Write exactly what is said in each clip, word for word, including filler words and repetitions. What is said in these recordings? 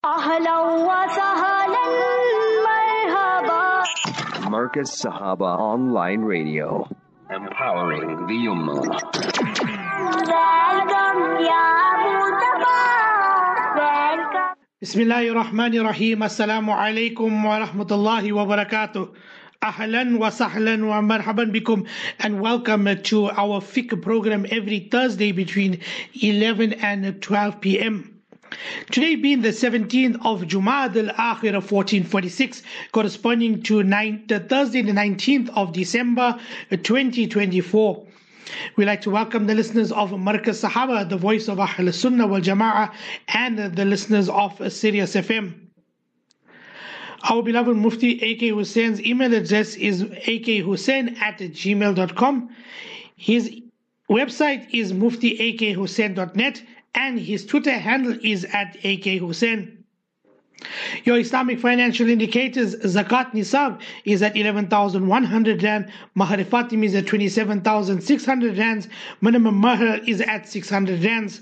أهلا وسهلا مرحبا. Marcus Sahaba Online Radio, empowering the Ummah. Welcome ya Mustafa. Welcome. Bismillahir Rahmanir Rahim. Assalamu alaikum wa rahmatullahi wa barakatuh. Ahlan wa sahlan wa marhaban bikum, and welcome to our fiqh program every Thursday between eleven and twelve p m Today being the seventeenth of Jumad al-Akhir fourteen forty-six, corresponding to nine, the Thursday the nineteenth of December twenty twenty-four. We'd like to welcome the listeners of Markaz Sahaba, the voice of Ahl Sunnah wal Jama'ah, and the listeners of Sirius F M. Our beloved Mufti A K Hussein's email address is a k hussein at gmail dot com. His website is mufti a k hussein dot net, and his Twitter handle is at A K Hussein. Your Islamic financial indicators: Zakat Nisab is at eleven thousand one hundred rand, Mahr Fatim is at twenty-seven thousand six hundred rands, minimum Mahr is at six hundred rands.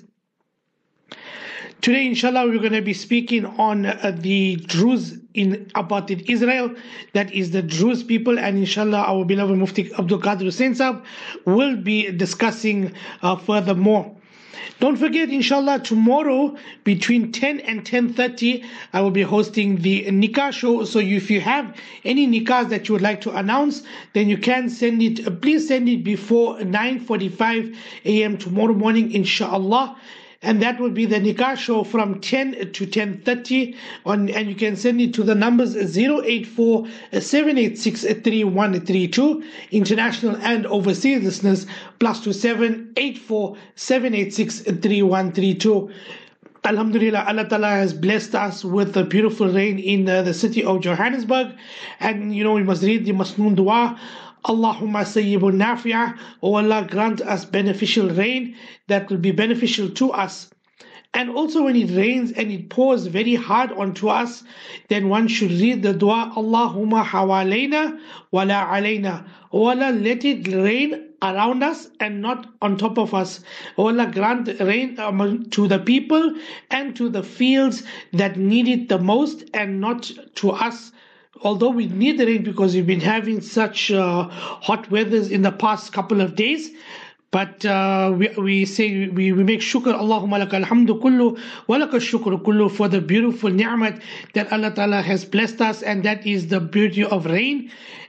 Today, inshallah, we're going to be speaking on uh, the Druze in apartheid Israel, that is the Druze people, and inshallah, our beloved Mufti Abdul Qadir Hussain Sahab will be discussing uh, furthermore. Don't forget, inshallah, tomorrow between ten and ten thirty, I will be hosting the Nikah show. So if you have any Nikahs that you would like to announce, then you can send it, uh, please send it before nine forty-five a m tomorrow morning, inshallah. And that will be the Nikah show from ten to ten thirty, on, and you can send it to the numbers zero eight four seven eight six three one three two, international and overseas listeners plus two seven eight four seven eight six three one three two. Alhamdulillah, Allah Ta'ala has blessed us with a beautiful rain in uh, the city of Johannesburg, and you know, we must read the Masnoon Dua. Allahumma sayyibun nafi'ah. Oh Allah, grant us beneficial rain that will be beneficial to us. And also, when it rains and it pours very hard onto us, then one should read the dua, Allahumma hawalayna wala alayna. Oh Allah, let it rain around us and not on top of us. Oh Allah, grant rain um, to the people and to the fields that need it the most, and not to us. Although we need the rain because we've been having such uh, hot weathers in the past couple of days, but uh, we, we say we, we make shukr, Allahumma laka alhamdu kullu wa laka shukru kullu, for the beautiful ni'mat that Allah Ta'ala has blessed us, and that is the beauty of rain.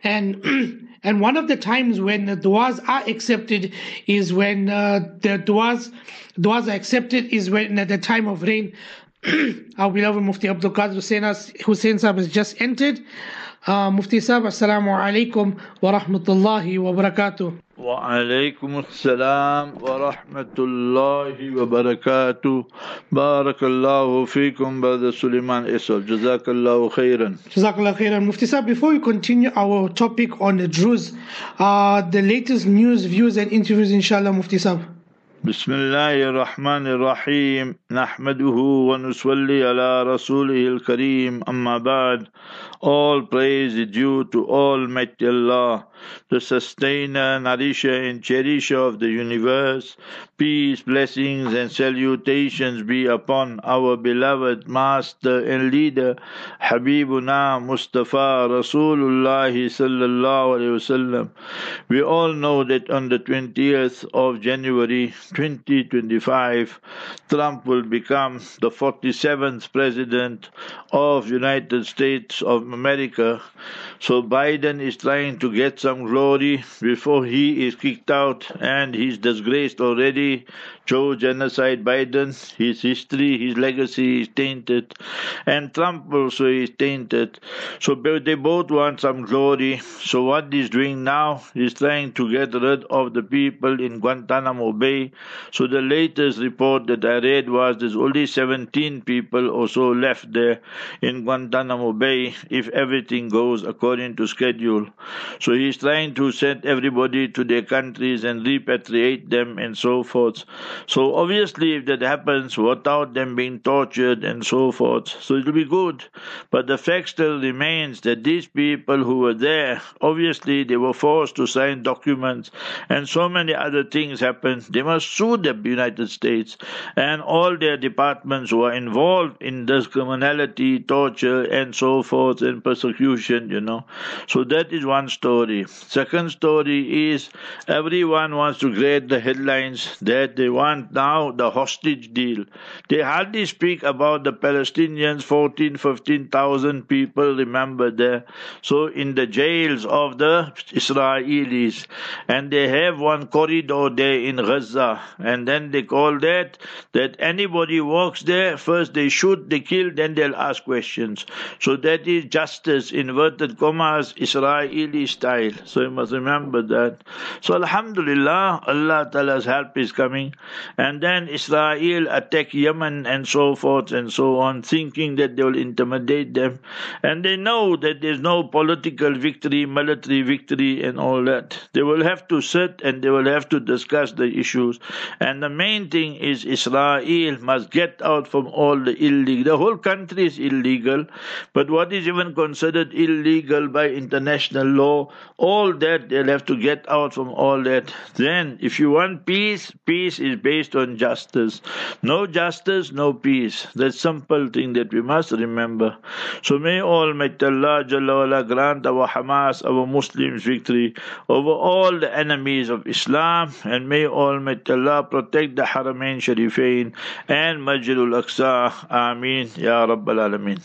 And and one of the times when the du'as are accepted is when uh, the du'as du'as are accepted is when at the time of rain. Our beloved Mufti Abdul Qadir Hussain Sahab has just entered. Uh, Mufti Sahab, Assalamu alaikum wa rahmatullahi wa barakatuh. Wa alaikum assalam wa rahmatullahi wa barakatuh. Barakallahu feekum, Brother Suleiman Esol. Jazakallahu khairan. Jazakallahu khairan. Mufti Sahab, before we continue our topic on the Druze, uh, the latest news, views and interviews, inshallah, Mufti Sahab. بسم الله الرحمن الرحيم نحمده ونصلي على رسوله الكريم أما بعد. All praise is due to Almighty Allah, the sustainer, nourisher and cherisher of the universe. Peace, blessings and salutations be upon our beloved master and leader, Habibuna Mustafa Rasulullah sallallahu alayhi wasallam. We all know that on the twentieth of January twenty twenty-five, Trump will become the forty-seventh president of United States of America. So Biden is trying to get some glory before he is kicked out, and he's disgraced already. Joe Genocide Biden, his history, his legacy is tainted, and Trump also is tainted. So they both want some glory. So what he's doing now is trying to get rid of the people in Guantanamo Bay. So the latest report that I read was there's only seventeen people or so left there in Guantanamo Bay if everything goes according to schedule. So he's trying to send everybody to their countries and repatriate them and so forth. So obviously if that happens without them being tortured and so forth, so it will be good. But the fact still remains that these people who were there, obviously they were forced to sign documents and so many other things happened. They must must sue the United States and all their departments who are involved in this criminality, torture, and so forth, and persecution, you know. So that is one story. Second story is everyone wants to create the headlines that they want now the hostage deal. They hardly speak about the Palestinians, fourteen, fifteen thousand people, remember there. So in the jails of the Israelis, and they have one corridor there in Gaza, and then they call that that anybody walks there, first they shoot, they kill, then they'll ask questions. So that is justice, inverted commas, Israeli style. So you must remember that. So Alhamdulillah, Allah Ta'ala's help is coming. And then Israel attack Yemen and so forth and so on, thinking that they will intimidate them. And they know that there's no political victory, military victory and all that. They will have to sit and they will have to discuss the issues. And the main thing is Israel must get out from all the illegal. The whole country is illegal, but what is even considered illegal by international law, all that they'll have to get out from all that. Then, if you want peace, peace is based on justice. No justice, no peace. That's simple thing that we must remember. So may Almighty Allah Jalla wala grant our Hamas, our Muslims victory over all the enemies of Islam, and may Almighty Allah protect the Haramain Sharifain and Masjidul Aqsa. Ameen Ya Rabbal Alameen.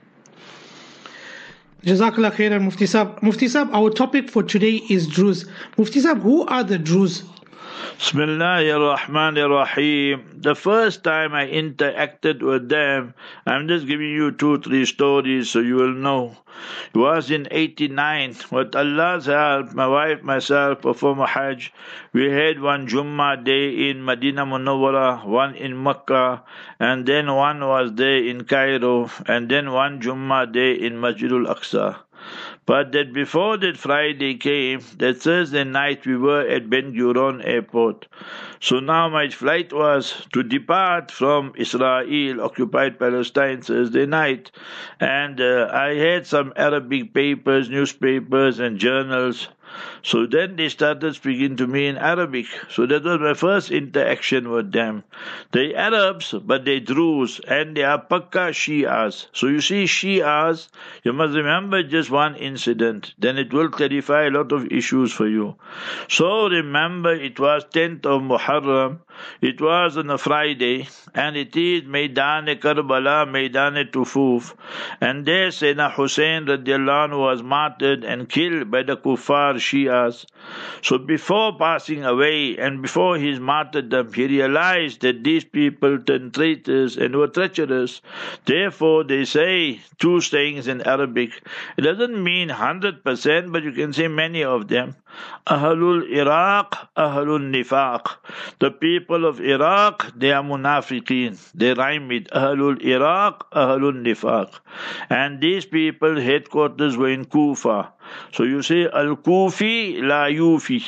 Jazakallah khairan, Mufti Sahab. Mufti Sahab, our topic for today is Druze. Mufti Sahab, who are the Druze? Bismillahir Rahmanir Rahim. The first time I interacted with them, I'm just giving you two, three stories so you will know. It was in eighty-nine. With Allah's help, my wife, myself performed a Hajj. We had one Jummah day in Medina Munawwara, one in Mecca, and then one was there in Cairo, and then one Jummah day in Masjidul Aqsa. But that before that Friday came, that Thursday night we were at Ben Gurion Airport. So now my flight was to depart from Israel, occupied Palestine, Thursday night. And uh, I had some Arabic papers, newspapers and journals. So then they started speaking to me in Arabic. So that was my first interaction with them. They Arabs, but they Druze, and they are Pakka Shias. So you see, Shias, you must remember just one incident. Then it will clarify a lot of issues for you. So remember, it was tenth of Muharram. It was on a Friday, and it is Maidan-e Karbala, Maidan-e Tufuf. And there Sayyidina Hussein radiallahu anhu was martyred and killed by the Kuffar Shias. So before passing away and before his martyrdom, he realized that these people turned traitors and were treacherous. Therefore, they say two sayings in Arabic. It doesn't mean one hundred percent, but you can say many of them. Ahlul Iraq, Ahlul Nifaq. The people of Iraq, they are munafiqeen. They rhyme with Ahlul Iraq, Ahlul Nifaq. And these people, headquarters were in Kufa. So you say Al-Kufi la Yufi.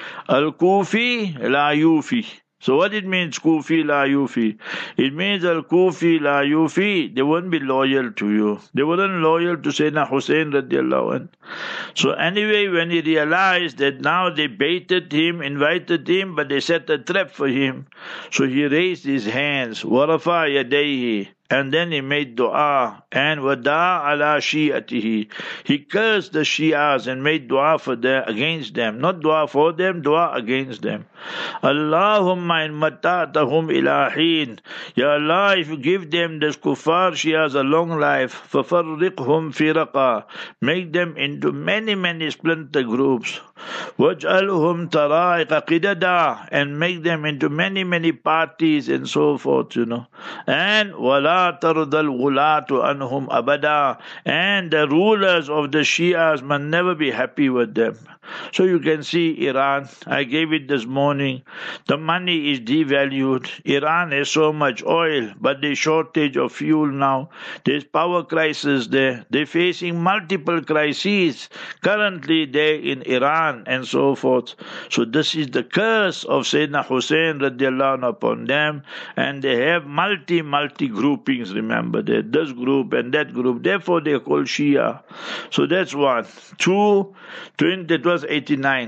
Al-Kufi la Yufi. So what it means, Kufi la Yufi? It means Al-Kufi la Yufi, they won't be loyal to you. They weren't loyal to Sayyidina Hussein radiallahu anh. So anyway, when he realized that now they baited him, invited him, but they set a trap for him, so he raised his hands, warafa yadayhi, and then he made dua, and wada ala shi'atihi. He cursed the Shias and made dua for them, against them. Not dua for them, dua against them. Allahumma in mata'atahum ilahin. Ya Allah, if you give them, this kuffar Shias, a long life, fafarriqhum firaqa. Make them into many, many splinter groups. Waj'alhum tara'iqa qidada. And make them into many, many parties and so forth, you know. And wala tardal ghulatu anhum abada, and the rulers of the Shias must never be happy with them. So you can see Iran, I gave it this morning, the money is devalued. Iran has so much oil, but there's shortage of fuel now. There's power crisis there. They're facing multiple crises currently there in Iran and so forth. So this is the curse of Sayyidina Hussein radiallahu anhu upon them, and they have multi, multi groupings, remember that, this group and that group, therefore they are called Shia. So that's one. Two, that was eighty-nine.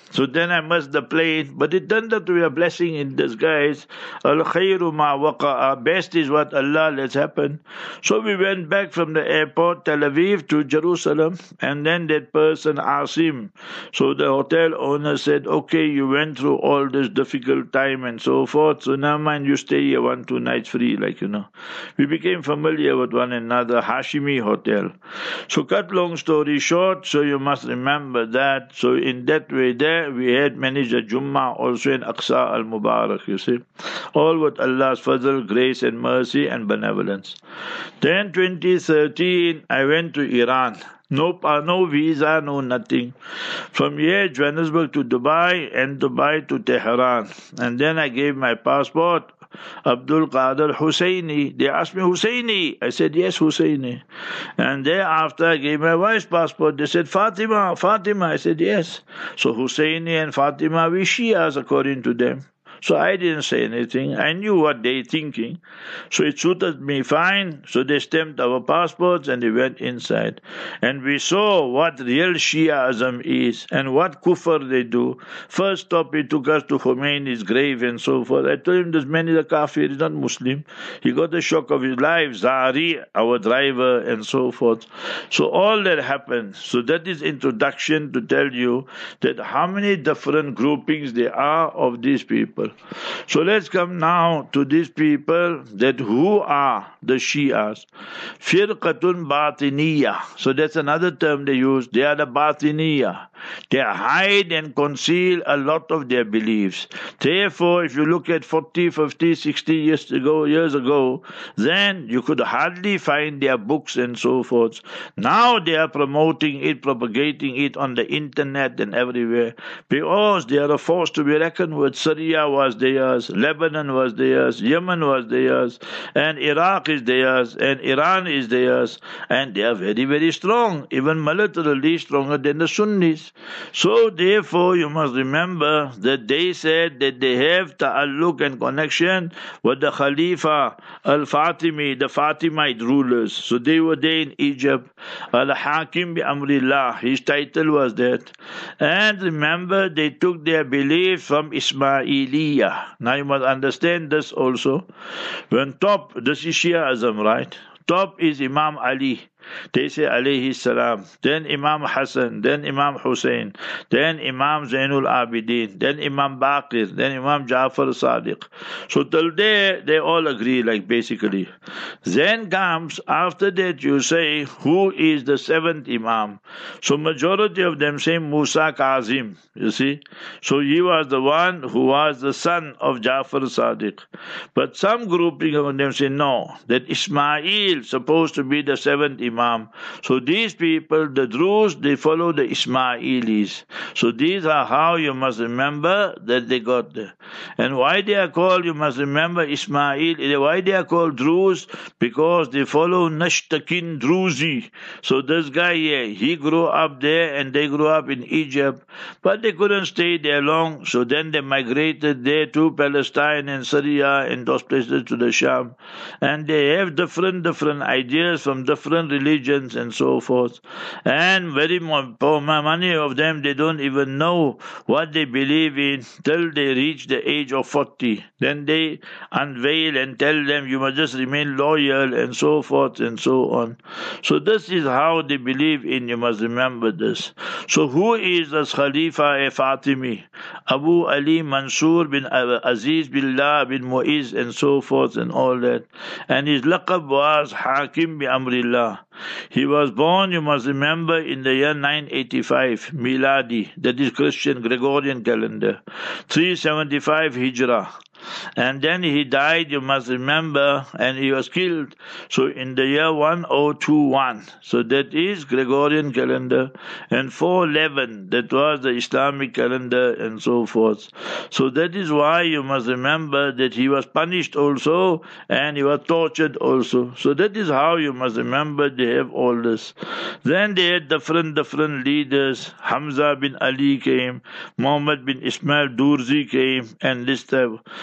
So then I missed the plane, but it turned out to be a blessing in disguise. Al khayru ma waqa'a. Best is what Allah lets happen. So we went back from the airport, Tel Aviv, to Jerusalem, and then that person, Asim. So the hotel owner said, okay, you went through all this difficult time and so forth, so now mind you stay here one, two nights free, like, you know. We became familiar with one another, Hashimi Hotel. So cut long story short, so you must remember that. So in that way there, we had managed a Jummah also in Aqsa al-Mubarak, you see. All with Allah's fadl, grace and mercy and benevolence. Then twenty thirteen, I went to Iran. No, uh, no visa, no nothing. From here, Johannesburg to Dubai, and Dubai to Tehran. And then I gave my passport, Abdul Qadir Husseini. They asked me, Husseini? I said, yes, Husseini. And thereafter, I gave my wife's passport. They said, Fatima, Fatima. I said, yes. So Husseini and Fatima, we Shias according to them. So I didn't say anything. I knew what they thinking. So it suited me fine. So they stamped our passports and they went inside. And we saw what real Shiaism is and what kufr they do. First stop, he took us to Khomeini's grave and so forth. I told him this man is a kafir, he's not Muslim. He got the shock of his life. Zahari, our driver, and so forth. So all that happened. So that is introduction to tell you that how many different groupings there are of these people. So let's come now to these people that who are the Shias. Firqatun Batiniya. So that's another term they use. They are the Batiniya. They hide and conceal a lot of their beliefs. Therefore, if you look at forty, fifty, sixty years ago, years ago, then you could hardly find their books and so forth. Now they are promoting it, propagating it on the internet and everywhere because they are a force to be reckoned with. Syria was theirs, Lebanon was theirs, Yemen was theirs, and Iraq is theirs, and Iran is theirs, and they are very, very strong, even militarily stronger than the Sunnis. So therefore you must remember that they said that they have ta'alluq and connection with the Khalifa al-Fatimi, the Fatimite rulers. So they were there in Egypt. Al-Hakim bi Amrillah, his title was that. And remember, they took their belief from Ismaili. Now you must understand this also. When top, this is Shiaism, right? Top is Imam Ali. They say alayhi salam, then Imam Hassan, then Imam Hussein, then Imam Zainul Abidin, then Imam Baqir, then Imam Jafar Sadiq. So till there, they all agree, like basically. Then comes, after that you say, who is the seventh Imam? So majority of them say Musa Kazim, you see. So he was the one who was the son of Jafar Sadiq. But some grouping of them say no, that Ismail supposed to be the seventh Imam. So these people, the Druze, they follow the Ismailis. So these are how you must remember that they got there. And why they are called, you must remember Ismail, why they are called Druze? Because they follow Nashtakin Druzi. So this guy here, he grew up there and they grew up in Egypt, but they couldn't stay there long. So then they migrated there to Palestine and Syria and those places to the Sham. And they have different, different ideas from different religions and so forth. And very many of them, they don't even know what they believe in till they reach the age of forty. Then they unveil and tell them you must just remain loyal and so forth and so on. So this is how they believe in. You must remember this. So who is this Khalifa Fatimi? Abu Ali Mansur bin Aziz Billah bin Mu'iz and so forth and all that. And his laqab was Hakim bi Amrillah. He was born, you must remember, in the year nine eighty-five, Miladi, that is Christian Gregorian calendar, three seventy-five Hijrah. And then he died, you must remember, and he was killed. So in the year ten twenty-one, so that is Gregorian calendar, and four eleven, that was the Islamic calendar, and so forth. So that is why you must remember that he was punished also, and he was tortured also. So that is how you must remember they have all this. Then they had different, different leaders. Hamza bin Ali came, Muhammad bin Ismail Durzi came, and this type.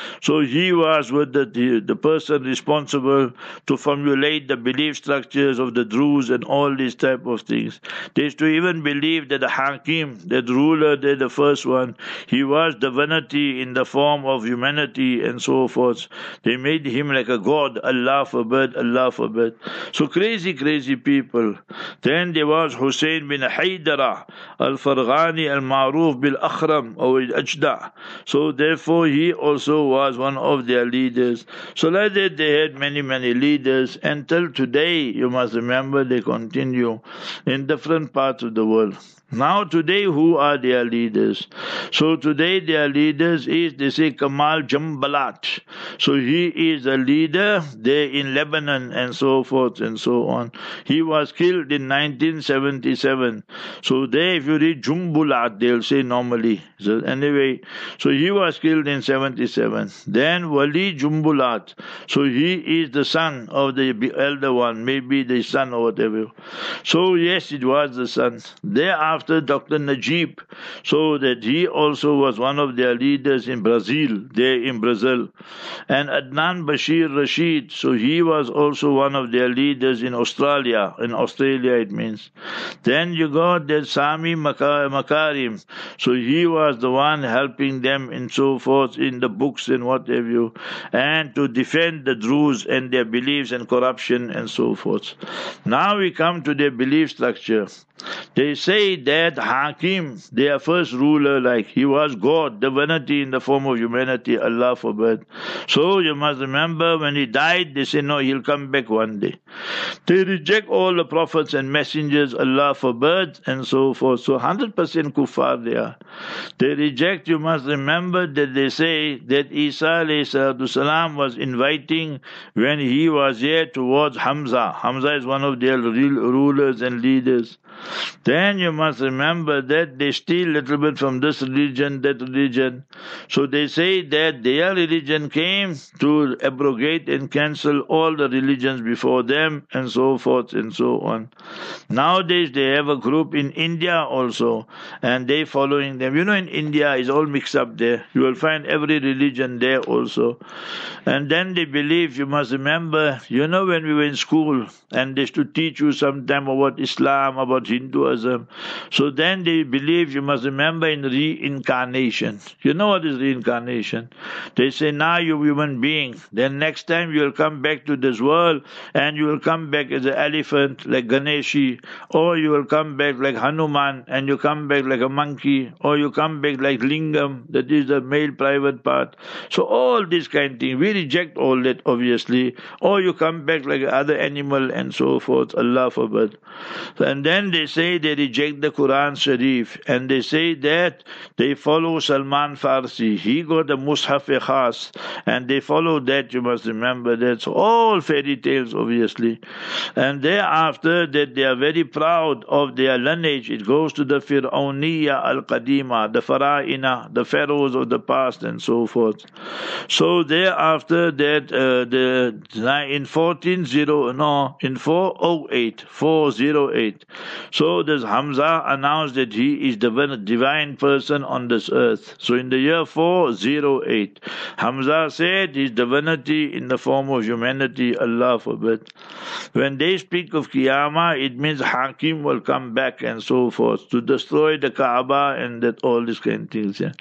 So he was with the, the, the person responsible to formulate the belief structures of the Druze and all these type of things. They used to even believe that the Hakim, that ruler, that the first one, he was divinity in the form of humanity and so forth. They made him like a god. Allah forbid, Allah forbid. So crazy, crazy people. Then there was Hussein bin Haydara al-Farghani al-Ma'ruf bil-Akhram or al-Ajda. So therefore he also was one of their leaders. So like that they had many, many leaders. Until today, you must remember, they continue in different parts of the world. Now today, who are their leaders? So today their leaders is, they say, Kamal Jambalat. So he is a leader there in Lebanon and so forth and so on. He was killed in nineteen seventy-seven. So there, if you read Jumbulat, they'll say normally. So anyway, so he was killed in seventy-seven. Then Wali Jumbulat. So he is the son of the elder one, maybe the son or whatever. So yes, it was the son. Thereafter, After Doctor Najib, so that he also was one of their leaders in Brazil, there in Brazil. And Adnan Bashir Rashid, so he was also one of their leaders in Australia, in Australia it means. Then you got that Sami Makarim, so he was the one helping them and so forth in the books and what have you, and to defend the Druze and their beliefs and corruption and so forth. Now we come to their belief structure. They say that Hakim, their first ruler, like he was God, divinity in the form of humanity, Allah forbid. So you must remember when he died, they say no, he'll come back one day. They reject all the prophets and messengers, Allah forbid, and so forth. So one hundred percent kuffar they are. They reject, you must remember that they say that Isa alayhi salatu salam was inviting when he was here towards Hamza. Hamza is one of their real rulers and leaders. Then you must remember that they steal a little bit from this religion, that religion. So they say that their religion came to abrogate and cancel all the religions before them and so forth and so on. Nowadays they have a group in India also and they following them. You know, in India is all mixed up there. You will find every religion there also. And then they believe, you must remember, you know when we were in school and they used to teach you sometime about Islam, about Hinduism. So then they believe, you must remember, in reincarnation. You know what is reincarnation? They say, now you're a human being. Then next time you'll come back to this world and you will come back as an elephant like Ganeshi, or you will come back like Hanuman and you come back like a monkey, or you come back like Lingam, that is the male private part. So all these kind of things, we reject all that obviously. Or you come back like other animal and so forth, Allah forbid. And then they say they reject the Quran Sharif, and they say that they follow Salman Farsi. He got a Mushaf Khas, and they follow that, you must remember that. So all fairy tales obviously. And thereafter that they are very proud of their lineage. It goes to the Fir'auniyya al-Qadima, the Fara'ina, the pharaohs of the past and so forth. So thereafter that uh, the in fourteen oh no in four oh eight four oh eight. So this Hamza announced that he is the divine person on this earth. So in the year four oh eight, Hamza said his divinity in the form of humanity, Allah forbid. When they speak of Qiyamah, it means Hakim will come back and so forth to destroy the Kaaba and that all these kind of things. Yeah.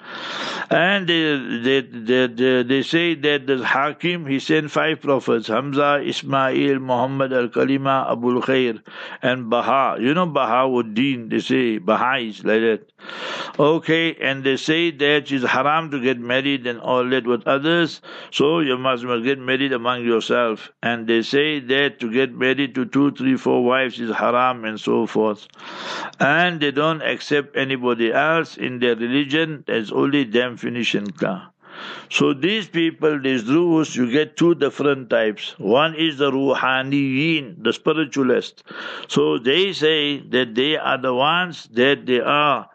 And they, they, they, they, they say that the Hakim, he sent five prophets, Hamza, Ismail, Muhammad al-Kalima, Abul Khair, and Baha. You know Baha'uddin, they say, Baha'is, like that. Okay, and they say that it's haram to get married and all that with others, so you must, must get married among yourself. And they say that to get married to two, three, four wives is haram and so forth. And they don't accept anybody else in their religion, there's only them, finish and clear. So these people, these Druze, you get two different types. One is the Ruhaniyin, the spiritualist. So they say that they are the ones that they are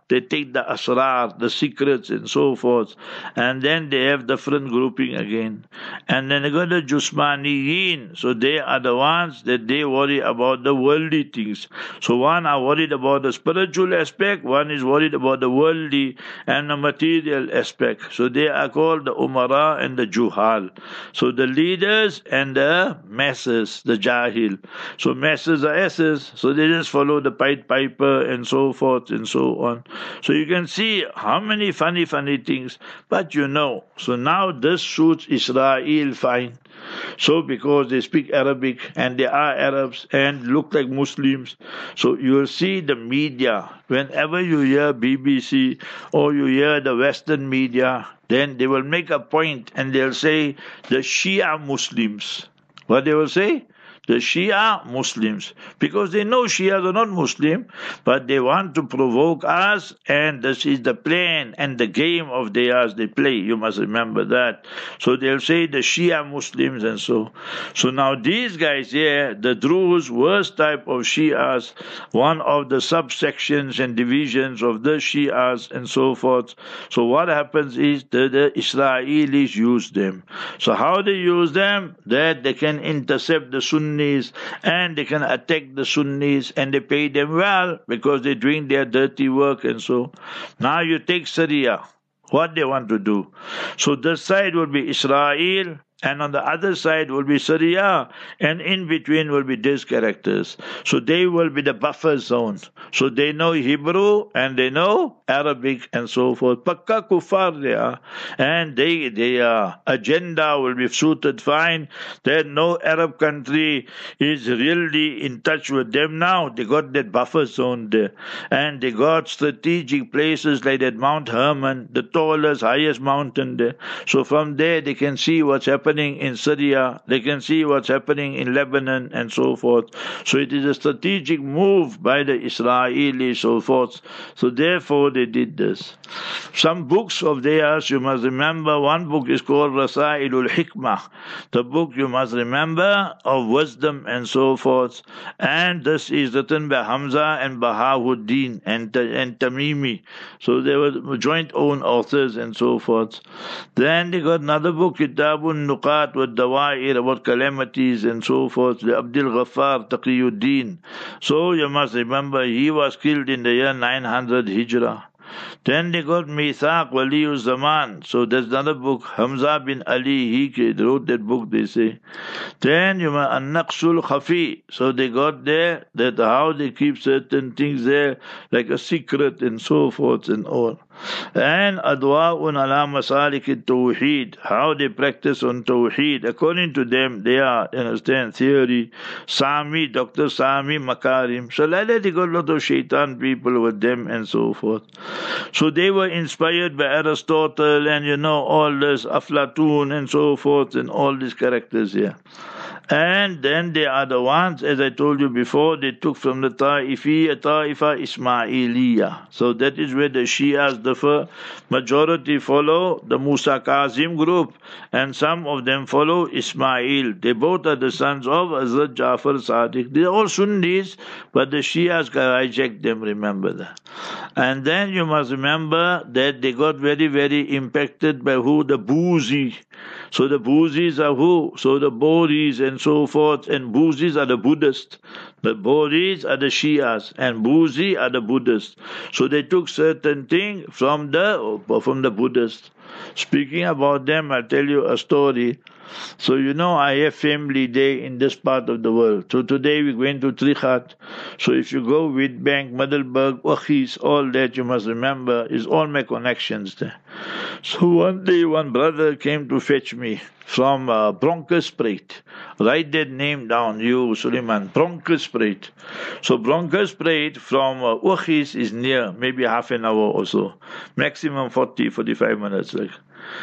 They take the asrar, the secrets and so forth, and then they have different grouping again. And then they got the Jusmaniyin, so they are the ones that they worry about the worldly things. So one are worried about the spiritual aspect, one is worried about the worldly and the material aspect. So they are called the Umara and the Juhal. So the leaders and the masses, the Jahil. So masses are asses, so they just follow the Pied Piper and so forth and so on. So you can see how many funny, funny things. But you know, so now this suits Israel fine. So because they speak Arabic and they are Arabs and look like Muslims, so you will see the media, whenever you hear B B C or you hear the Western media, then they will make a point and they'll say the Shia Muslims. What they will say? The Shia Muslims, because they know Shias are not Muslim, but they want to provoke us, and this is the plan and the game of theirs they play. You must remember that. So they'll say the Shia Muslims and so. So now these guys here, the Druze, worst type of Shias, one of the subsections and divisions of the Shias and so forth. So what happens is that the Israelis use them. So how they use them? That they can intercept the Sunnis and they can attack the Sunnis, and they pay them well because they're doing their dirty work and so. Now you take Syria, what they want to do. So this side will be Israel, and on the other side will be Syria, and in between will be these characters. So they will be the buffer zone. So they know Hebrew and they know Arabic and so forth. Pakka kuffar they are, and they their agenda will be suited fine. That no Arab country is really in touch with them now. They got that buffer zone there, and they got strategic places like that Mount Hermon, the tallest, highest mountain there. So from there they can see what's happening in Syria, they can see what's happening in Lebanon and so forth. So it is a strategic move by the Israelis, so forth. So therefore they did this. Some books of theirs, you must remember, one book is called Rasailul Hikmah, the book you must remember of wisdom and so forth. And this is written by Hamza and Bahauddin and, and Tamimi. So they were joint own authors and so forth. Then they got another book, Kitabun Nuqat with Dawair, about calamities and so forth, the Abdul Ghaffar Taqiyuddin. So you must remember he was killed in the year nine hundred Hijrah. Then they got Mithaq Waliyu Zaman. So there's another book, Hamza bin Ali, he wrote that book, they say. Then you must An-Naqsul Khafi. So they got there that how they keep certain things there like a secret and so forth and all. And Adwa'un ala Masalik al-Tawheed, how they practice on Tawheed. According to them, they are, you understand, theory. Sami, Doctor Sami Makarim. So like that, they got a lot of shaitan people with them and so forth. So they were inspired by Aristotle and, you know, all this Aflatun and so forth and all these characters here. And then they are the ones, as I told you before, they took from the Ta'ifi, Ta'ifa Ismailiyah. So that is where the Shias differ. Majority follow the Musa Kazim group, and some of them follow Ismail. They both are the sons of Hazrat Jafar Sadiq. They are all Sunnis, but the Shias hijacked them, remember that. And then you must remember that they got very, very impacted by who? The Buzi. So the Buzis are who? So the Boris and so forth, and Buzis are the Buddhists. The Boris are the Shias, and Buzi are the Buddhists. So they took certain thing from the from the Buddhists. Speaking about them, I'll tell you a story. So you know I have family day in this part of the world. So today we're going to Trichat. So if you go with Bank, Middelburg, Wachis, all that you must remember is all my connections there. So one day one brother came to fetch me from uh, Bronkhorstspruit. Write that name down, you Suleiman, Bronkhorstspruit. So Bronkhorstspruit from uh, Wachis is near, maybe half an hour or so. Maximum forty, forty-five minutes. Like.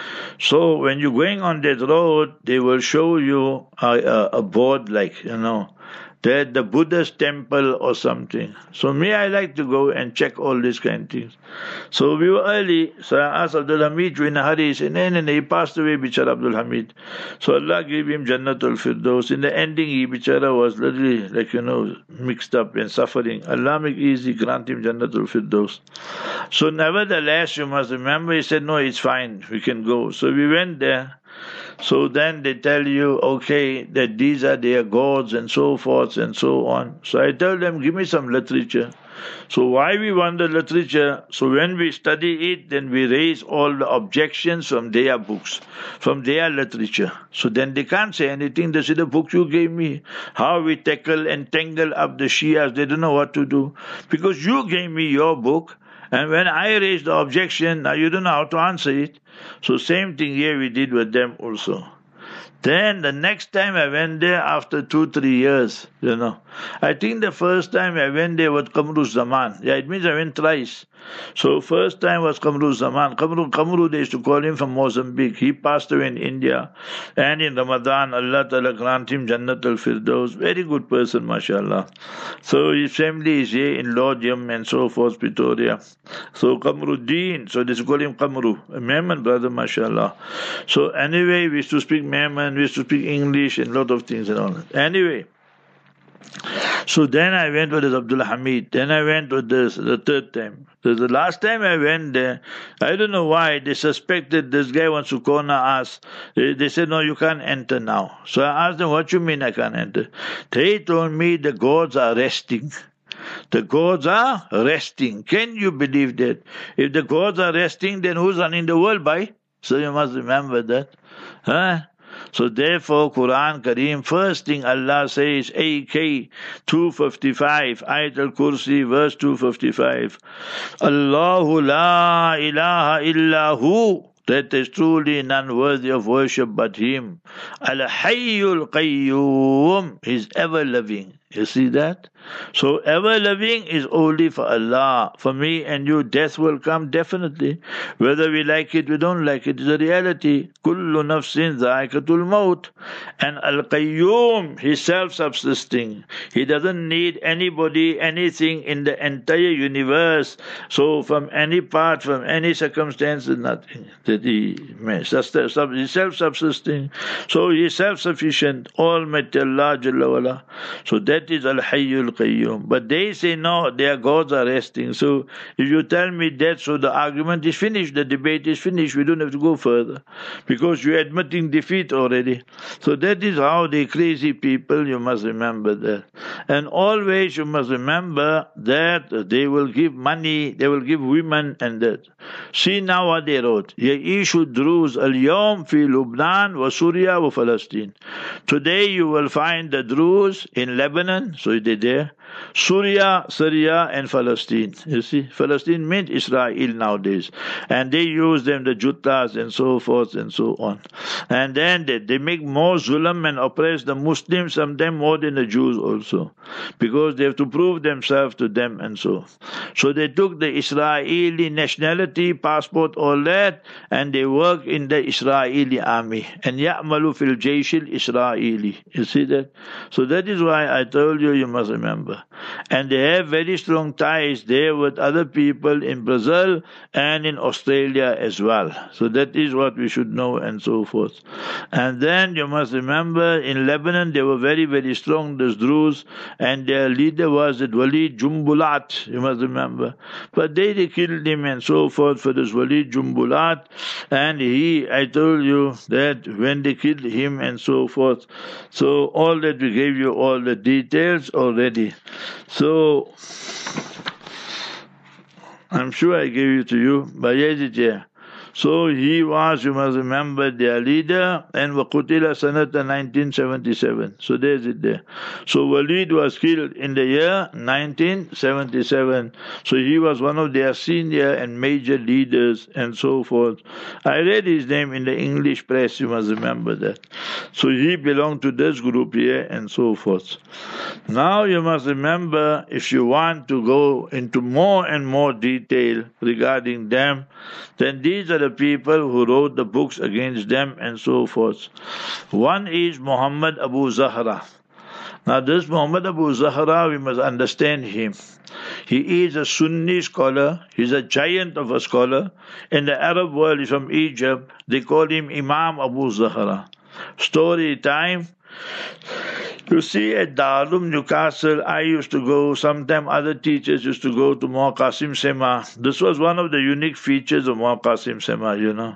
So when you're going on that road, they will show you a, a, a board like, you know, that the Buddha's temple or something. So me, I like to go and check all these kind of things. So we were early, so I asked Abdul Hamid, in a hurry, he said, no, no, no, he passed away, Bichara Abdul Hamid. So Allah gave him Jannatul Firdaus. In the ending, he, Bichara, was literally, like, you know, mixed up and suffering. Allah make easy, grant him Jannatul Firdaus. So nevertheless, you must remember, he said, no, it's fine, we can go. So we went there. So then they tell you, okay, that these are their gods and so forth and so on. So I tell them, give me some literature. So why we want the literature? So when we study it, then we raise all the objections from their books, from their literature. So then they can't say anything. They say, the book you gave me, how we tackle and tangle up the Shias, they don't know what to do. Because you gave me your book, and when I raised the objection, now you don't know how to answer it. So same thing here we did with them also. Then the next time I went there after two, three years, you know. I think the first time I went there was Qamru Zaman. Yeah, it means I went thrice. So first time was Qamru Zaman. Qamru, Qamru, they used to call him from Mozambique. He passed away in India. And in Ramadan, Allah Ta'ala grant him Jannat al-Firdaus. Very good person, mashallah. So his family is here in Lodgium and so forth, Pretoria. So Qamruddin, so they used to call him Qamru. A Mehman brother, mashallah. So anyway, we used to speak Mehman, we used to speak English and a lot of things and all that. Anyway, so then I went with this Abdul Hamid. Then I went with this the third time. So the last time I went there, I don't know why, they suspected this guy wants to corner us. They, they said, no, you can't enter now. So I asked them, what you mean I can't enter? They told me the gods are resting. The gods are resting. Can you believe that? If the gods are resting, then who's running the world by? So you must remember that. Huh? So therefore, Quran Kareem, first thing Allah says, A K two fifty-five, Ayat al-Kursi, verse two fifty-five. Allahu la ilaha illahu, that is truly none worthy of worship but Him. Al-Hayyul Qayyum, He's ever living. You see that? So ever living is only for Allah. For me and you, death will come definitely. Whether we like it, we don't like it, it's a reality. Kullu nafsin dha'iqatul maut. And Al-Qayyum, He's self-subsisting. He doesn't need anybody, anything in the entire universe. So from any part, from any circumstance, nothing that He makes. He's self-subsisting. So He's self-sufficient. Almighty Allah Jalla wala. So that That is Al-Hayyul Qayyum. But they say no, their gods are resting. So if you tell me that, so the argument is finished, the debate is finished, we don't have to go further. Because you're admitting defeat already. So that is how they crazy people, you must remember that. And always you must remember that they will give money, they will give women and that. See now what they wrote. Ya'ishu Druze al-Yawm fi Lubnan wa Surya wa Palestine. Today you will find the Druze in Lebanon, so they're there, Syria, Syria, and Palestine. You see, Palestine means Israel nowadays, and they use them, the Juttas and so forth and so on. And then they, they make more zulm and oppress the Muslims, sometimes more than the Jews also, because they have to prove themselves to them and so. So they took the Israeli nationality, passport, all that, and they work in the Israeli army. And ya'malu fil jayshil Israeli. You see that? So that is why I told you, you must remember. And they have very strong ties there with other people in Brazil and in Australia as well. So that is what we should know and so forth. And then you must remember in Lebanon they were very, very strong, the Druze, and their leader was the Walid Jumbulat, you must remember. But they, they killed him and so forth for this Walid Jumbulat. And he, I told you that when they killed him and so forth, so all that we gave you all the details already. So, I'm sure I gave it to you, but yes, it's here. So he was, you must remember, their leader, and Waqutila Sanata nineteen seventy-seven. So there's it there. So Walid was killed in the year nineteen seventy-seven. So he was one of their senior and major leaders and so forth. I read his name in the English press, you must remember that. So he belonged to this group here and so forth. Now you must remember, if you want to go into more and more detail regarding them, then these are the people who wrote the books against them and so forth. One is Muhammad Abu Zahra. Now this Muhammad Abu Zahra, we must understand him. He is a Sunni scholar. He's a giant of a scholar. In the Arab world, he's from Egypt. They call him Imam Abu Zahra. Story time. You see, at Darul Newcastle, I used to go, sometimes other teachers used to go to Muhammad Qasim Sema. This was one of the unique features of Muhammad Qasim Sema, you know.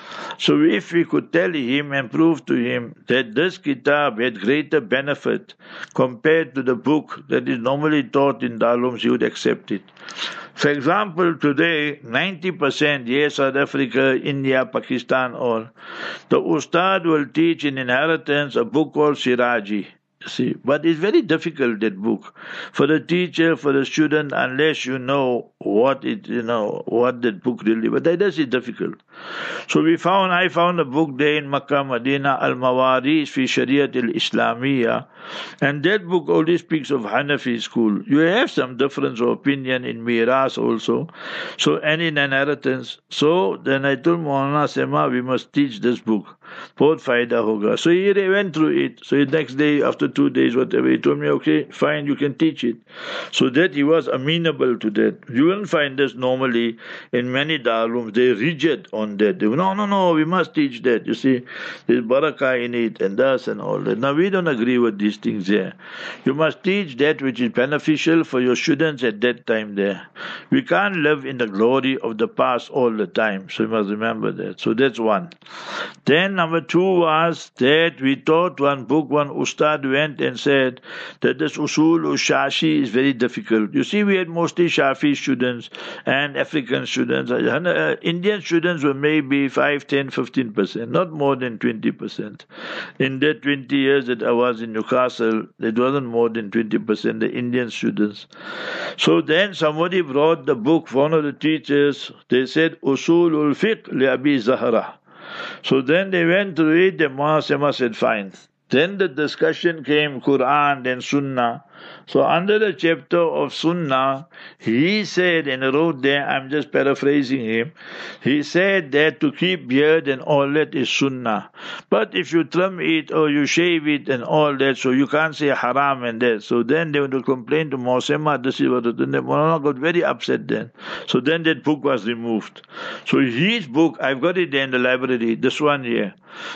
So if we could tell him and prove to him that this kitab had greater benefit compared to the book that is normally taught in Darul, he would accept it. For example, today, ninety percent, yes, South Africa, India, Pakistan, all, the Ustad will teach in inheritance a book called Siraji. See, but it's very difficult, that book, for the teacher, for the student, unless you know what it, you know, what that book really, but that is difficult. So we found, I found a book there in Makkah, Medina, Al-Mawaris fi Shariat al-Islamiyya, and that book only speaks of Hanafi school. You have some difference of opinion in Miras also, so, and in inheritance. So then I told Maulana Sema, we must teach this book. Both faida hoga. So he went through it. So the next day, after two days, whatever, he told me, okay, fine, you can teach it. So that he was amenable to that. You won't find this normally in many darulums. They're rigid on that. They, no, no, no, we must teach that. You see, there's barakah in it and thus and all that. Now we don't agree with these things there. You must teach that which is beneficial for your students at that time there. We can't live in the glory of the past all the time. So you must remember that. So that's one. Then number two was that we taught one book, one ustad went and said that this usul shashi is very difficult. You see, we had mostly Shafi students and African students. Uh, Indian students were maybe five, ten, fifteen percent, not more than twenty percent. In that twenty years that I was in Newcastle, it wasn't more than twenty percent, the Indian students. So then somebody brought the book, one of the teachers, they said, Usulul Fiqh li Abi Zahra. So then they went to read, the Muhammad said, fine. Then the discussion came, Quran, then Sunnah. So under the chapter of Sunnah, he said, and I wrote there, I'm just paraphrasing him, he said that to keep beard and all that is Sunnah. But if you trim it or you shave it and all that, so you can't say haram and that. So then they would complain to Mosema, this is what it is. Maulana got very upset then. So then that book was removed. So his book, I've got it there in the library, this one here,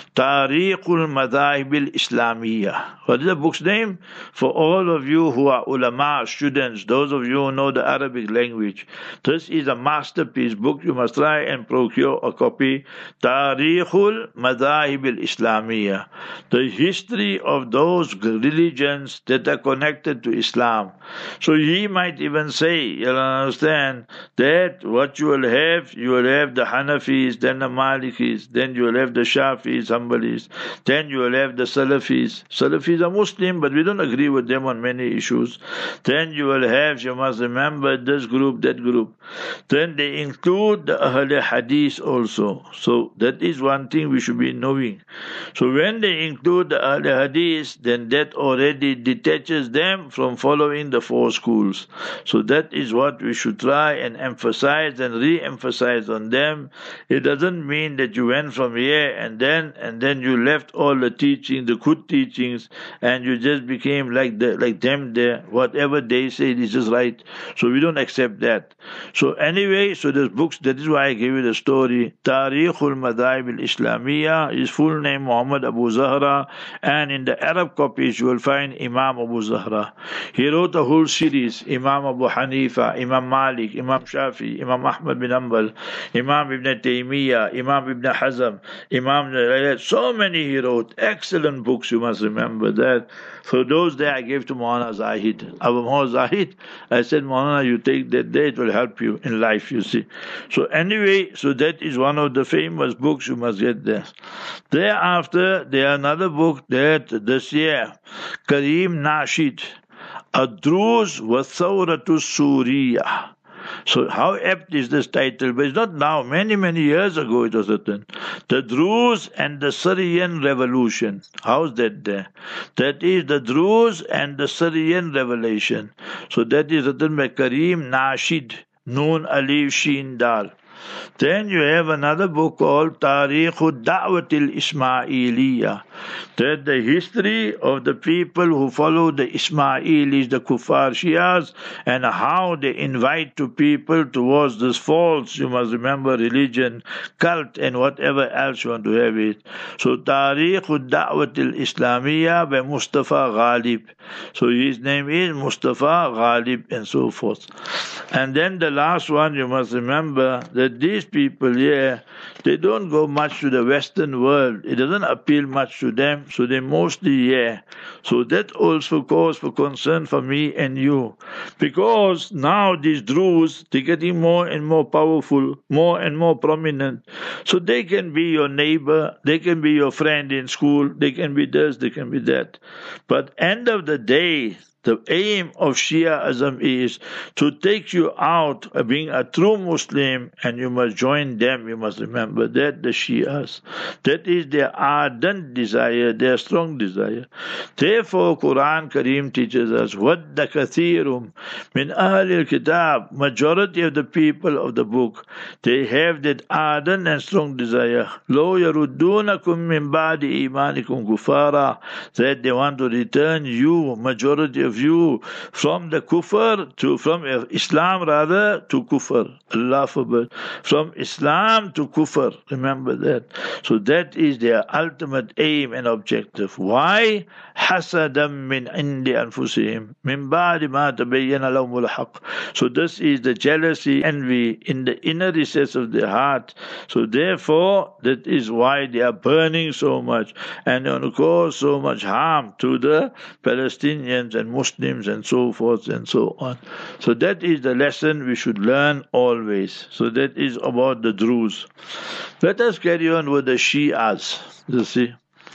Tariqul Madhahib al-Islamiyya. What is the book's name? For all of you who are ulama, students, those of you who know the Arabic language, this is a masterpiece book. You must try and procure a copy. Tariqul Madhahib al-Islamiyya. The history of those religions that are connected to Islam. So he might even say, you'll understand, that what you will have, you will have the Hanafis, then the Malikis, then you will have the Shafis, Hanbalis, then you will have the Salafis. Salafis are Muslim, but we don't agree with them on many issues. Then you will have, you must remember, this group, that group. Then they include the Ahl Hadith also. So that is one thing we should be knowing. So when they include the Ahl Hadith, then that already detaches them from following the four schools. So that is what we should try and emphasize and re-emphasize on them. It doesn't mean that you went from here and then and then you left all the teaching, the good teachings, and you just became like the, like them there. Whatever they say is just right. So we don't accept that. So anyway, so there's books, that is why I gave you the story. Tariqul Madhahib al-Islamiyya, his full name Muhammad Abu Zahra, and in the Arab copies you will find Imam Abu Zahra. He wrote a whole series, Imam Abu Hanifa, Imam Malik, Imam Shafi, Imam Ahmad bin Hanbal, Imam Ibn Taymiyyah, Imam Ibn Hazm, Imam, so many he wrote, excellent books, you must remember that. So those there I gave to Maulana Zahid. Abu Maulana Zahid, I said, Maulana, you take that there, it will help you in life, you see. So anyway, so that is one of the famous books, you must get there. Thereafter, there are another book that this year, Kareem Nashid, Ad-Druz wa Thawratu Suriyah. So how apt is this title? But it's not now, many, many years ago it was written. The Druze and the Syrian Revolution. How's that there? That is the Druze and the Syrian Revelation. So that is written by Kareem Nashid, Noon Alif Sheen Dal. Then you have another book called Tarikh al-Da'wat al-Ismailiyah. That the history of the people who follow the Ismailis, the Kuffar Shias, and how they invite to people towards this false, you must remember, religion, cult, and whatever else you want to have it. So Tarikh al-Da'wat al-Islamiyah by Mustafa Ghalib. So his name is Mustafa Ghalib and so forth. And then the last one, you must remember that these people here, they don't go much to the Western world. It doesn't appeal much to them, so they mostly here. So that also cause for concern for me and you. Because now these Druze, they're getting more and more powerful, more and more prominent. So they can be your neighbor, they can be your friend in school, they can be this, they can be that. But end of the day, the aim of Shiaism is to take you out of being a true Muslim, and you must join them. You must remember that, the Shias. That is their ardent desire, their strong desire. Therefore, Quran Kareem teaches us, وَدَّ كَثِيرٌ مِنْ أَهْلِ الْكِتَابِ. Majority of the people of the book, they have that ardent and strong desire. لَوْ يَرُدُّونَكُم مِّن بَعْدِ إِيمَانِكُمْ كُفَّارًا. That they want to return you, majority of you, from the kufr to, from Islam rather, to kufr. Allah forbid. From Islam to kufr. Remember that. So that is their ultimate aim and objective. Why? حَسَدًا مِّنْ عِنْدِ أَنفُسِهِمْ مِنْ بَعْدِ مَا تَبَيَّنَ لَهُمُ الْحَقِّ. So this is the jealousy, envy in the inner recess of the heart. So therefore, that is why they are burning so much and going to cause so much harm to the Palestinians and Muslims and so forth and so on. So that is the lesson we should learn always. So that is about the Druze. Let us carry on with the Shias. You see.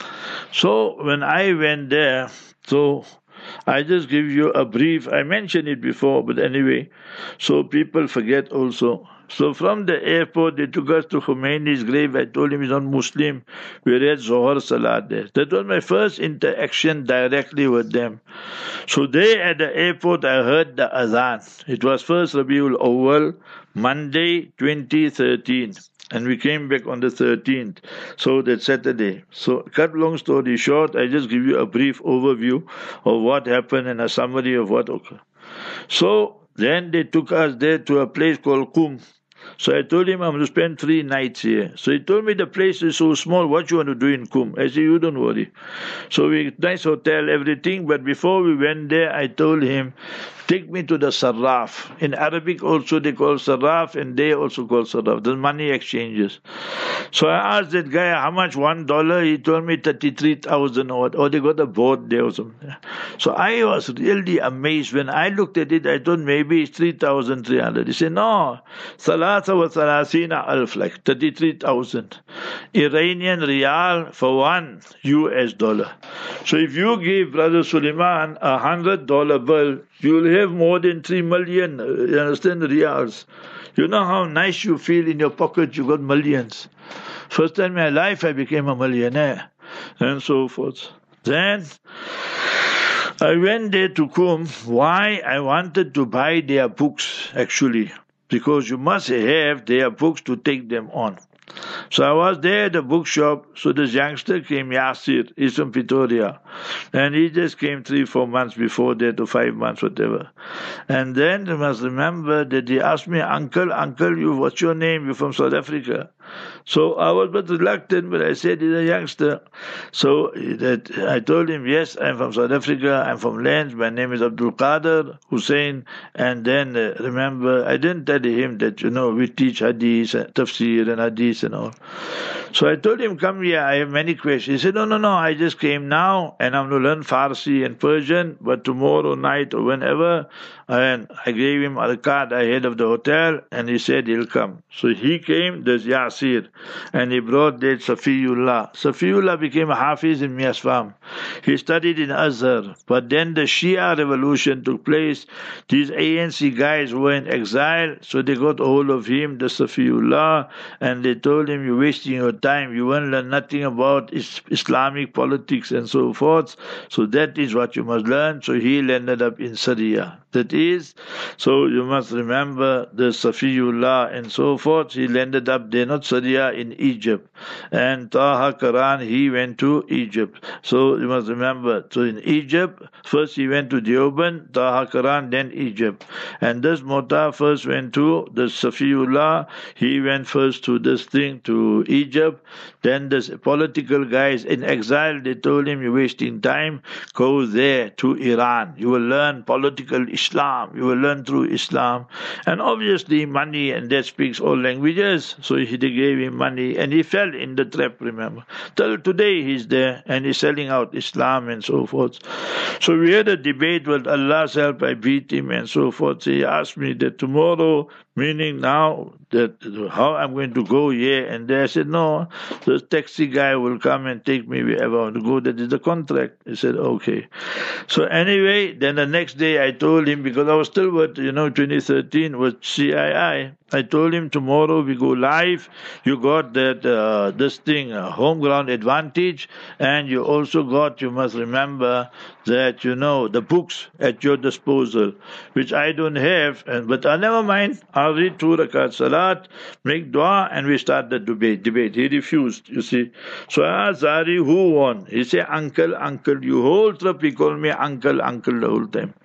So when I went there, so I just give you a brief, I mentioned it before, but anyway, so people forget also. So from the airport, they took us to Khomeini's grave. I told him he's not Muslim. We read Zohar Salat there. That was my first interaction directly with them. So there at the airport, I heard the Azan. It was first Rabiul Awwal, Monday, twenty thirteen. And we came back on the thirteenth, so that Saturday. So, cut long story short, I just give you a brief overview of what happened and a summary of what occurred. So, then they took us there to a place called Qum. So I told him I'm going to spend three nights here. So he told me the place is so small, what you want to do in Qum? I said, you don't worry. So we nice hotel, everything, but before we went there, I told him, take me to the Sarraf. In Arabic also they call Sarraf and they also call Sarraf. The money exchanges. So I asked that guy, how much? One dollar? He told me thirty-three thousand or what. Or they got a board there or something. So I was really amazed. When I looked at it, I thought maybe it's three thousand three hundred. He said, no, Salasa wa Salasina Alf, like thirty-three thousand. Iranian Rial for one U S dollar. So if you give Brother Suleiman a hundred dollar bill, you will have more than three million, you understand, Riyals. You know how nice you feel in your pocket, you got millions. First time in my life I became a millionaire, and so forth. Then I went there to Qum. Why? I wanted to buy their books, actually, because you must have their books to take them on. So I was there at the bookshop. So this youngster came, Yasir, he's from Pretoria. And he just came three, four months before that, or five months, whatever. And then you must remember that he asked me, Uncle, Uncle, you, what's your name? You're from South Africa. So I was but reluctant, but I said he's a youngster. So that I told him, yes, I'm from South Africa, I'm from Lens, my name is Abdul Qadir Hussein. And then uh, remember, I didn't tell him that, you know, we teach hadith, uh, tafsir and hadith and all. So I told him, come here, I have many questions. He said, no, no, no, I just came now and I'm going to learn Farsi and Persian, but tomorrow night or whenever. And I gave him a card ahead of the hotel and he said he'll come. So he came, there's Yasir, and he brought that Safiullah. Safiullah became a Hafiz in Miasfam. He studied in Azhar, but then the Shia revolution took place. These A N C guys were in exile, so they got a hold of him, the Safiullah, and they told him, you're wasting your time, you won't learn nothing about is- Islamic politics and so forth. So that is what you must learn. So he ended up in Syria. That is, so you must remember the Safiullah and so forth. He landed up there, not Syria, in Egypt. And Taha Karan, he went to Egypt. So you must remember, so in Egypt, first he went to Deoband, Taha Karan, then Egypt. And this Mota first went to the Safiullah, he went first to this thing, to Egypt. Then the political guys in exile, they told him, you're wasting time, go there to Iran. You will learn political Islam, you will learn through Islam. And obviously money, and that speaks all languages, so he, they gave him money, and he fell in the trap, remember. Till today he's there, and he's selling out Islam and so forth. So we had a debate with Allah's help, I beat him and so forth. So he asked me that tomorrow, meaning now, that how I'm going to go here and there. I said, no, the taxi guy will come and take me wherever I want to go. That is the contract. He said, okay. So anyway, then the next day I told him, because I was still with, you know, twenty thirteen with C I I, I told him tomorrow we go live. You got that, uh, this thing, uh, home ground advantage, and you also got, you must remember that, you know, the books at your disposal, which I don't have, and but uh, never mind, I'll read two rakat salat, make dua, and we start the debate. Debate. He refused, you see. So I asked Zari, who won? He said, uncle, uncle. You whole trip, he called me uncle, uncle the whole time.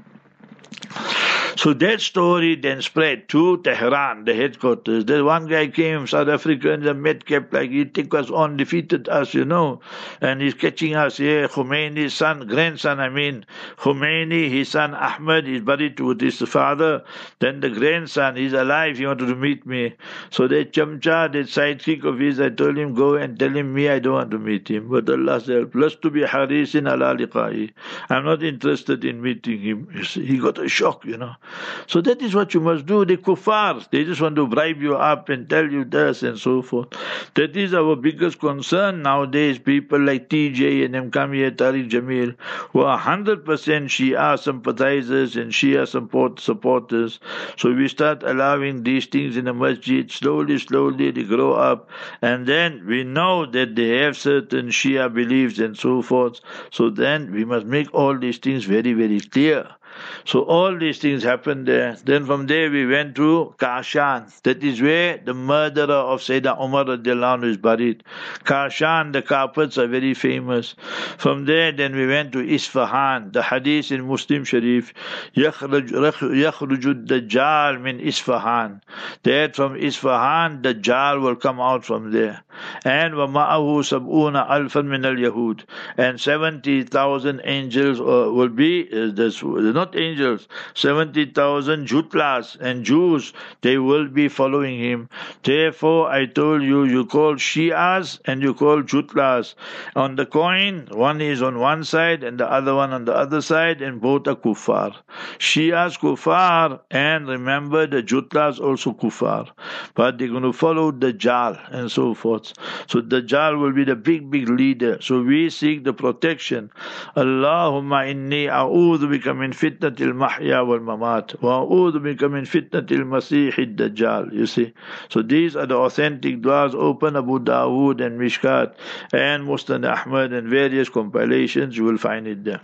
So that story then spread to Tehran, the headquarters. There's one guy came, South Africa, in the Medcap, like he took us on, defeated us, you know, and he's catching us here. Khomeini's son, grandson, I mean, Khomeini, his son Ahmed, he's buried with his father. Then the grandson, he's alive, he wanted to meet me. So that chamcha, that sidekick of his, I told him, go and tell him me, I don't want to meet him. But Allah's help, lastu bi harisin ala liqa'i. I'm not interested in meeting him. You see, he got a shock, you know. So that is what you must do. The kuffar, they just want to bribe you up and tell you this and so forth. That is our biggest concern nowadays. People like T J and them come here, Tariq Jamil, who are one hundred percent Shia sympathizers and Shia support supporters. So we start allowing these things in the masjid. Slowly, slowly they grow up. And then we know that they have certain Shia beliefs and so forth. So then we must make all these things very, very clear. So all these things happened there. Then from there we went to Kashan. That is where the murderer of Sayyidina Umar radiallahu anhu is buried. Kashan, the carpets are very famous. From there then we went to Isfahan. The hadith in Muslim Sharif, يَخْرُجُ الدَّجَّالِ min Isfahan. That from Isfahan, the Dajjal will come out from there. And وَمَعَهُ سَبْعُونَ أَلْفًا مِنَ الْيَهُودِ. And seventy thousand angels uh, will be, uh, this, not angels, seventy thousand Jutlas and Jews, they will be following him. Therefore, I told you, you call Shias and you call Jutlas. On the coin, one is on one side and the other one on the other side, and both are kuffar. Shias kuffar, and remember the Jutlas also kuffar. But they're going to follow the Dajjal and so forth. So the Dajjal will be the big, big leader. So we seek the protection. Allahumma inni a'udhu bika min fitnatil mahya wal mamat wa a'udhu bika min fitnatil masihid dajjal. You see, so these are the authentic du'as. Open Abu Dawood and Mishkat and Musnad Ahmad and various compilations, you will find it there.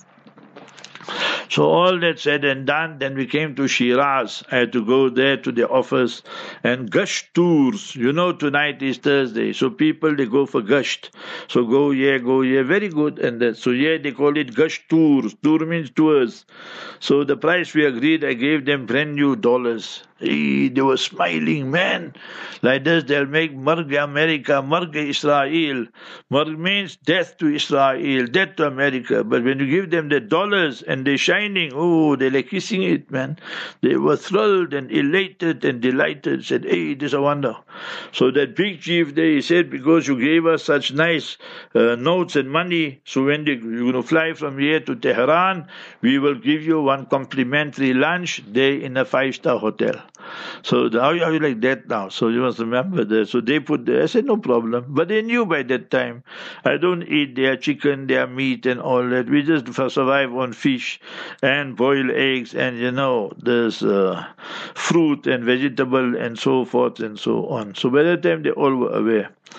So all that said and done, then we came to Shiraz. I had to go there to the office and Gasht tours. You know, tonight is Thursday, so people, they go for Gasht. So go here, go here, very good. And that, so here they call it Gasht tours. Tour means tours. So the price we agreed, I gave them brand new dollars. Hey, they were smiling, man. Like this, they'll make Marga America, Marga Israel. Marg means death to Israel, death to America. But when you give them the dollars and they're shining, oh, they're like kissing it, man. They were thrilled and elated and delighted. Said, hey, this is a wonder. So that big chief there, he said, because you gave us such nice uh, notes and money, so when they, you're going to fly from here to Tehran, we will give you one complimentary lunch there in a five-star hotel. So how are you like that now? So you must remember that. So they put there. I said, no problem. But they knew by that time, I don't eat their chicken, their meat and all that. We just survive on fish and boiled eggs and, you know, there's uh, fruit and vegetable and so forth and so on. So by that time, they all were aware.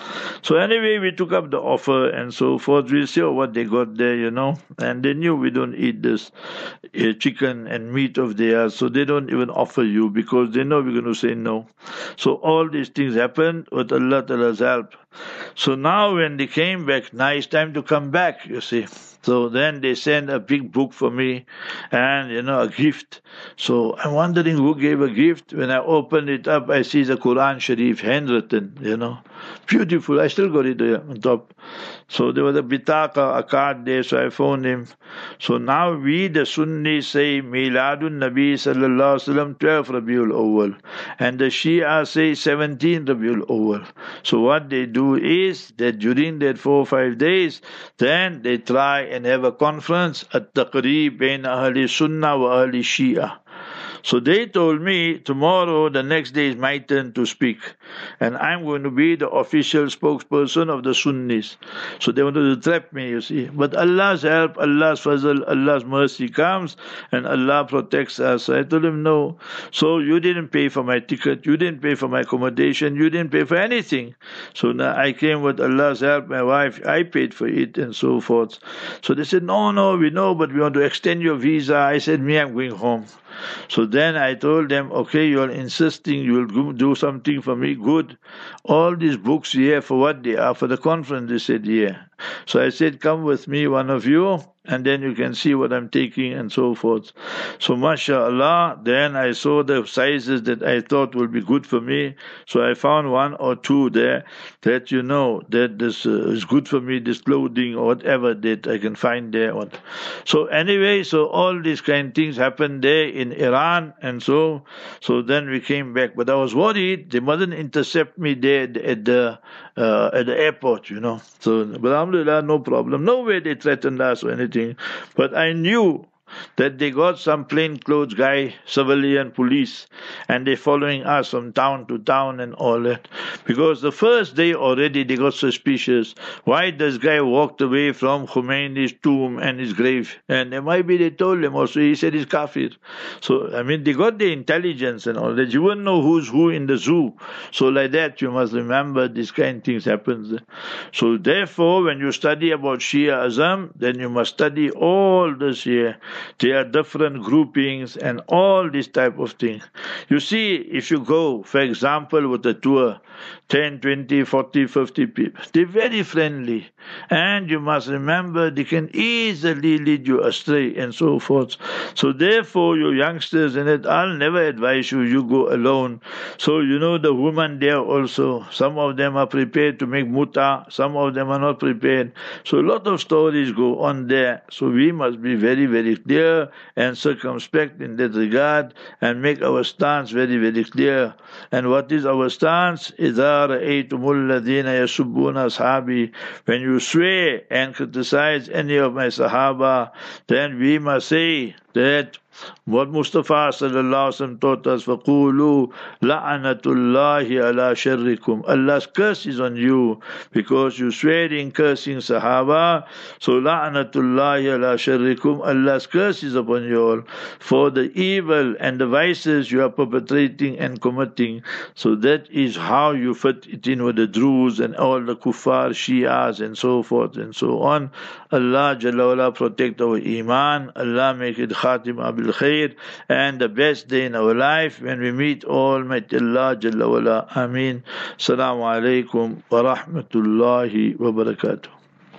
So anyway, we took up the offer and so forth. We saw what they got there, you know, and they knew we don't eat this uh, chicken and meat of theirs, so they don't even offer you because they know we're going to say no. So all these things happened with Allah Ta'ala's help. So now when they came back, now it's time to come back, you see. So then they sent a big book for me and, you know, a gift. So I'm wondering who gave a gift. When I opened it up, I see the Quran Sharif handwritten, you know. Beautiful. I still got it there on top. So there was a bitaka, a card there, so I phoned him. So now we, the Sunnis, say Miladun Nabi Sallallahu Alaihi Wasallam, twelve Rabiul Awwal. And the Shia say seventeen Rabiul Awwal. So what they do is that during that four or five days, then they try and have a conference at Taqreeb Bain Ahli Sunnah wa Ahli Shia. So they told me tomorrow, the next day is my turn to speak. And I'm going to be the official spokesperson of the Sunnis. So they wanted to trap me, you see. But Allah's help, Allah's fazl, Allah's mercy comes and Allah protects us. So I told him, no. So you didn't pay for my ticket, you didn't pay for my accommodation, you didn't pay for anything. So now I came with Allah's help, my wife, I paid for it and so forth. So they said, no, no, we know, but we want to extend your visa. I said, me, I'm going home. So then I told them, okay, you're insisting you'll do something for me, good. All these books here, for what they are, for the conference, they said, yeah. So I said, come with me, one of you, and then you can see what I'm taking and so forth. So mashallah, then I saw the sizes that I thought would be good for me. So I found one or two there that, you know, that this uh, is good for me, this clothing or whatever that I can find there. So anyway, so all these kind of things happened there in Iran and so, so then we came back. But I was worried they mustn't intercept me there at the, uh, at the airport, you know. So, but alhamdulillah, no problem. No way they threatened us or anything. But I knew that they got some plainclothes guy, civilian police, and they're following us from town to town and all that. Because the first day already they got suspicious. Why this guy walked away from Khomeini's tomb and his grave? And maybe they told him also, he said he's kafir. So, I mean, they got the intelligence and all that. You wouldn't know who's who in the zoo. So like that, you must remember these kind of things happen. So therefore, when you study about Shia Azam, then you must study all this here. There are different groupings and all this type of thing. You see, if you go, for example, with a tour, ten, twenty, forty, fifty people, they're very friendly. And you must remember, they can easily lead you astray and so forth. So therefore, you youngsters in it, I'll never advise you, you go alone. So, you know, the women there also, some of them are prepared to make muta, some of them are not prepared. So a lot of stories go on there. So we must be very, very clear and circumspect in that regard and make our stance very, very clear. And what is our stance? إِذَا رَأَيْتُمُ الَّذِينَ يَسُبُّونَ أَصْحَابِي. When you swear and criticize any of my Sahaba, then we must say that what Mustafa sallallahu alaihi wasallam taught us, فَقُولُوا لَعَنَةُ اللَّهِ عَلَى شَرِّكُمْ. Allah's curse is on you because you swearing, cursing Sahaba. So لَعَنَةُ اللَّهِ عَلَى شَرِّكُمْ. Allah's curse is upon you all for the evil and the vices you are perpetrating and committing. So that is how you fit it in with the Druze and all the kuffar, Shias and so forth and so on. Allah Jalla wala protect our iman. Allah make it khatima bil khair and the best day in our life when we meet Almighty Allah Jalla wala. Ameen. Assalamu alaikum wa rahmatullahi wa barakatuh.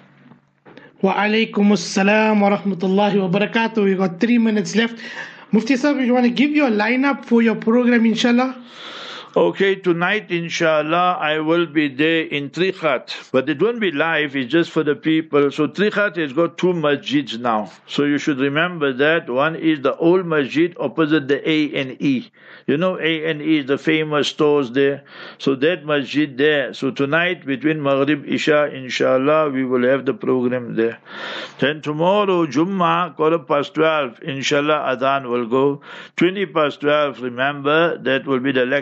Wa alaikum assalam wa rahmatullahi wa barakatuh. We got three minutes left. Mufti Sahib, you want to give your lineup for your program, inshallah? Okay, tonight, inshallah, I will be there in Trikhat. But it won't be live, it's just for the people. So Trikhat has got two masjids now. So you should remember that. One is the old masjid opposite the A and E. You know, A and E is the famous stores there. So that masjid there. So tonight, between Maghrib, Isha, inshallah, we will have the program there. Then tomorrow, Jummah, quarter past twelve, inshallah, Adhan will go. twenty past twelve, remember, that will be the lecture.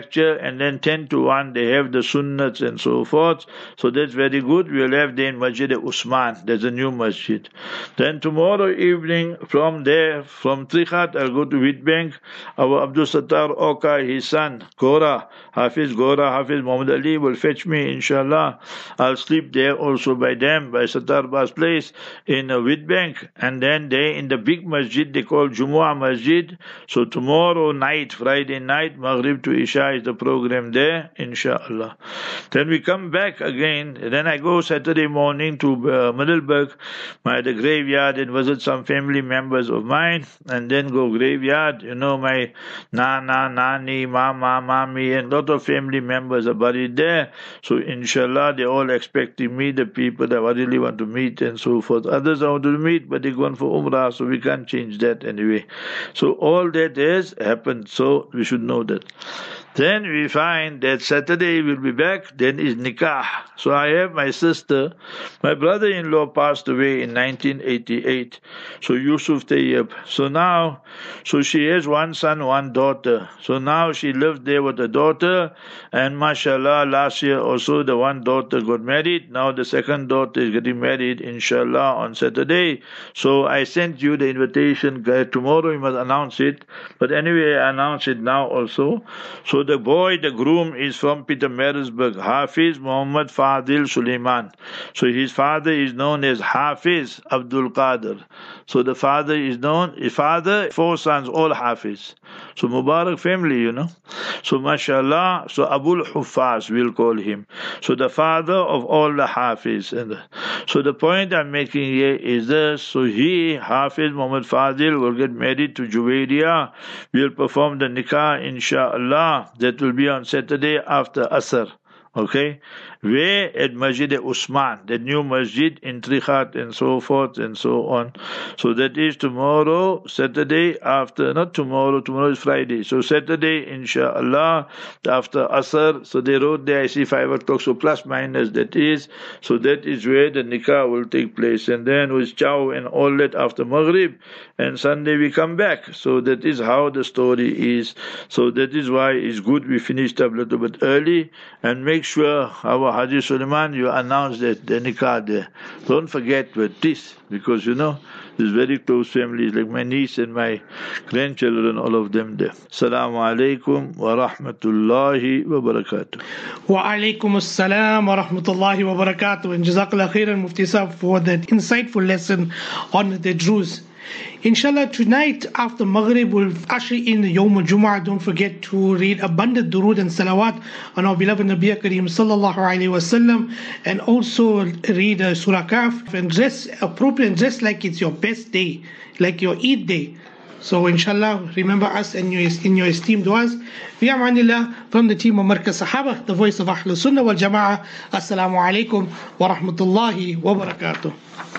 and then ten to one they have the sunnats and so forth. So that's very good. We'll have there in Masjid Usman. There's a new masjid. Then tomorrow evening from there, from Trichat, I'll go to Wheatbank. Our Abdul Sattar Oka, his son, Gora, Hafiz Gora, Hafiz Muhammad Ali will fetch me, inshallah. I'll sleep there also by them, by Sattar Bas place in a Wheatbank. And then they in the big masjid, they call Jumu'ah Masjid. So tomorrow night, Friday night, Maghrib to Isha is the program there, inshallah. Then we come back again. Then I go Saturday morning to uh, Middleburg, my the graveyard, and visit some family members of mine, and then go graveyard. You know, my Nana, Nani, Mama, Mami, and lot of family members are buried there. So inshallah, they're all expecting me, the people that I really want to meet and so forth. Others I want to meet, but they're going for Umrah, so we can't change that anyway. So all that has happened, so we should know that. Then we find that Saturday we'll be back, then is Nikah. So I have my sister, my brother-in-law passed away in nineteen eighty-eight, so Yusuf Tayyib. So now, so she has one son, one daughter. So now she lived there with a daughter, and mashallah, last year also the one daughter got married. Now the second daughter is getting married, inshallah, on Saturday. So I sent you the invitation. Tomorrow you must announce it. But anyway, I announce it now also. So the boy, the groom, is from Pietermaritzburg, Hafiz Muhammad Fadil Suleiman. So his father is known as Hafiz Abdul Qadir. So the father is known, his father, four sons, all Hafiz. So Mubarak family, you know. So mashallah, so Abul Huffaz we'll call him. So the father of all the Hafiz. And the, so the point I'm making here is this. So he, Hafiz Muhammad Fadil, will get married to Juwairia. We'll perform the nikah, inshallah. That will be on Saturday after Asr. Okay? Where at Masjid Usman, the new masjid in Trichat and so forth and so on. So that is tomorrow, Saturday after, not tomorrow, tomorrow is Friday. So Saturday, inshallah, after Asr. So they wrote there, I see five o'clock, so plus minus that is. So that is where the nikah will take place. And then with chow and all that after Maghrib. And Sunday we come back. So that is how the story is. So that is why it's good we finished up a little bit early. And make sure our Haji Suleiman, you announce that the nikah there. Don't forget with this, because you know, there's very close families like my niece and my grandchildren, all of them there. Assalamu alaikum wa rahmatullahi wa barakatuh. Wa alaikum assalam wa rahmatullahi wa barakatuh. And Jazakallah khairan, Mufti Sahib, for that insightful lesson on the Druze. Inshallah, tonight after Maghrib we'll usher in the Yawm al-Jumu'ah. Don't forget to read abundant durood and salawat on our beloved Nabi Kareem sallallahu alayhi wa sallam, and also read uh, Surah Kahf, and dress appropriate, dress like it's your best day, like your Eid day. So inshallah, remember us and your, in your esteemed du'as. Fi amanillah, from the team of Markaz Sahaba, the voice of Ahlul Sunnah wal Jama'ah. Assalamu alaikum wa rahmatullahi wa barakatuh.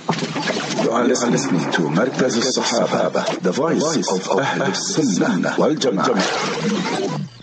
You are listening to Markaz Sahaba, the voice of Ahlul Sunnah wal Jama'ah.